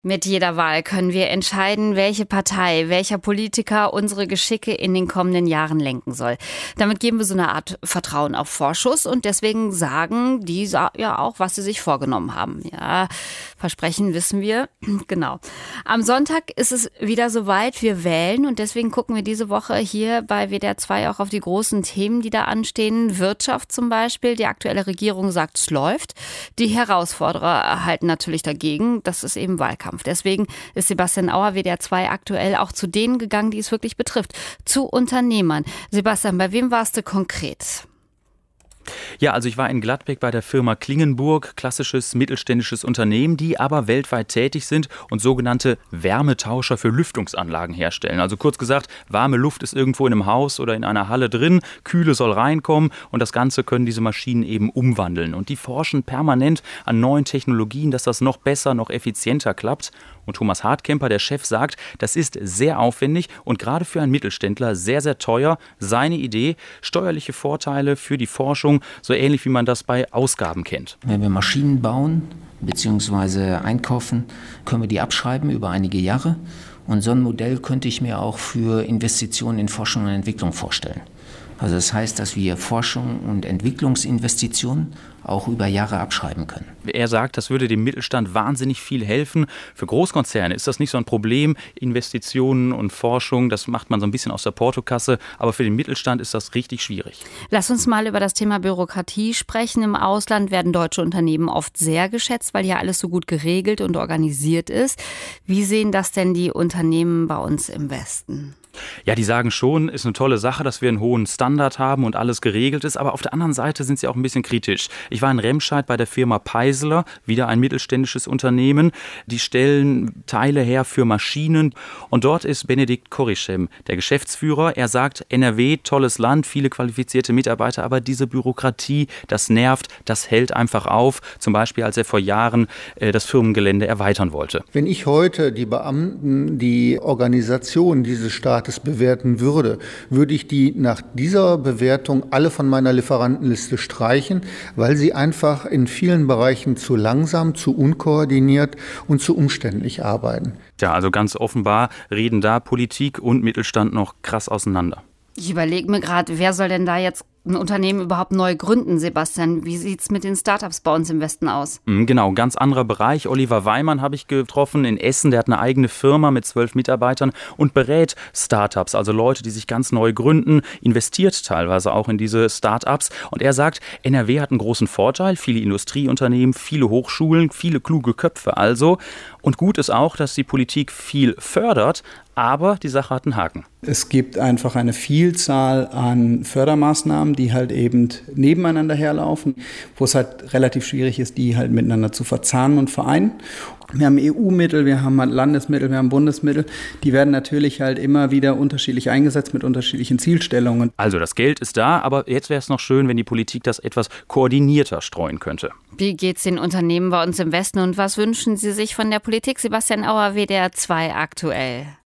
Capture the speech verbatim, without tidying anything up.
Mit jeder Wahl können wir entscheiden, welche Partei, welcher Politiker unsere Geschicke in den kommenden Jahren lenken soll. Damit geben wir so eine Art Vertrauen auf Vorschuss und deswegen sagen die ja auch, was sie sich vorgenommen haben. Ja, Versprechen wissen wir, genau. Am Sonntag ist es wieder soweit, wir wählen und deswegen gucken wir diese Woche hier bei W D R zwei auch auf die großen Themen, die da anstehen. Wirtschaft zum Beispiel, die aktuelle Regierung sagt, es läuft. Die Herausforderer halten natürlich dagegen, das ist eben Wahlkampf. Deswegen ist Sebastian Auer, W D R zwei aktuell, auch zu denen gegangen, die es wirklich betrifft, zu Unternehmern. Sebastian, bei wem warst du konkret? Ja, also ich war in Gladbeck bei der Firma Klingenburg, klassisches mittelständisches Unternehmen, die aber weltweit tätig sind und sogenannte Wärmetauscher für Lüftungsanlagen herstellen. Also kurz gesagt, warme Luft ist irgendwo in einem Haus oder in einer Halle drin, Kühle soll reinkommen und das Ganze können diese Maschinen eben umwandeln. Und die forschen permanent an neuen Technologien, dass das noch besser, noch effizienter klappt. Und Thomas Hartkemper, der Chef, sagt, das ist sehr aufwendig und gerade für einen Mittelständler sehr, sehr teuer. Seine Idee, steuerliche Vorteile für die Forschung, so ähnlich wie man das bei Ausgaben kennt. Wenn wir Maschinen bauen bzw. einkaufen, können wir die abschreiben über einige Jahre. Und so ein Modell könnte ich mir auch für Investitionen in Forschung und Entwicklung vorstellen. Also das heißt, dass wir Forschung und Entwicklungsinvestitionen auch über Jahre abschreiben können. Er sagt, das würde dem Mittelstand wahnsinnig viel helfen. Für Großkonzerne ist das nicht so ein Problem. Investitionen und Forschung, das macht man so ein bisschen aus der Portokasse. Aber für den Mittelstand ist das richtig schwierig. Lass uns mal über das Thema Bürokratie sprechen. Im Ausland werden deutsche Unternehmen oft sehr geschätzt, weil ja alles so gut geregelt und organisiert ist. Wie sehen das denn die Unternehmen bei uns im Westen? Ja, die sagen schon, ist eine tolle Sache, dass wir einen hohen Standard haben und alles geregelt ist, aber auf der anderen Seite sind sie auch ein bisschen kritisch. Ich war in Remscheid bei der Firma Peisler, wieder ein mittelständisches Unternehmen. Die stellen Teile her für Maschinen und dort ist Benedikt Korischem, der Geschäftsführer. Er sagt, N R W, tolles Land, viele qualifizierte Mitarbeiter, aber diese Bürokratie, das nervt, das hält einfach auf. Zum Beispiel, als er vor Jahren äh, das Firmengelände erweitern wollte. Wenn ich heute die Beamten, die Organisation dieses Staates bewerten würde, würde ich die nach dieser Bewertung alle von meiner Lieferantenliste streichen, weil sie einfach in vielen Bereichen zu langsam, zu unkoordiniert und zu umständlich arbeiten. Ja, also ganz offenbar reden da Politik und Mittelstand noch krass auseinander. Ich überlege mir gerade, wer soll denn da jetzt ein Unternehmen überhaupt neu gründen, Sebastian? Wie sieht es mit den Startups bei uns im Westen aus? Genau, ganz anderer Bereich. Oliver Weimann habe ich getroffen in Essen. Der hat eine eigene Firma mit zwölf Mitarbeitern und berät Startups, also Leute, die sich ganz neu gründen, investiert teilweise auch in diese Startups. Und er sagt, N R W hat einen großen Vorteil, viele Industrieunternehmen, viele Hochschulen, viele kluge Köpfe also. Und gut ist auch, dass die Politik viel fördert, aber die Sache hat einen Haken. Es gibt einfach eine Vielzahl an Fördermaßnahmen, die halt eben nebeneinander herlaufen, wo es halt relativ schwierig ist, die halt miteinander zu verzahnen und vereinen. Wir haben E U-Mittel, wir haben Landesmittel, wir haben Bundesmittel. Die werden natürlich halt immer wieder unterschiedlich eingesetzt mit unterschiedlichen Zielstellungen. Also das Geld ist da, aber jetzt wäre es noch schön, wenn die Politik das etwas koordinierter streuen könnte. Wie geht es den Unternehmen bei uns im Westen und was wünschen Sie sich von der Politik? Sebastian Auer, W D R zwei aktuell.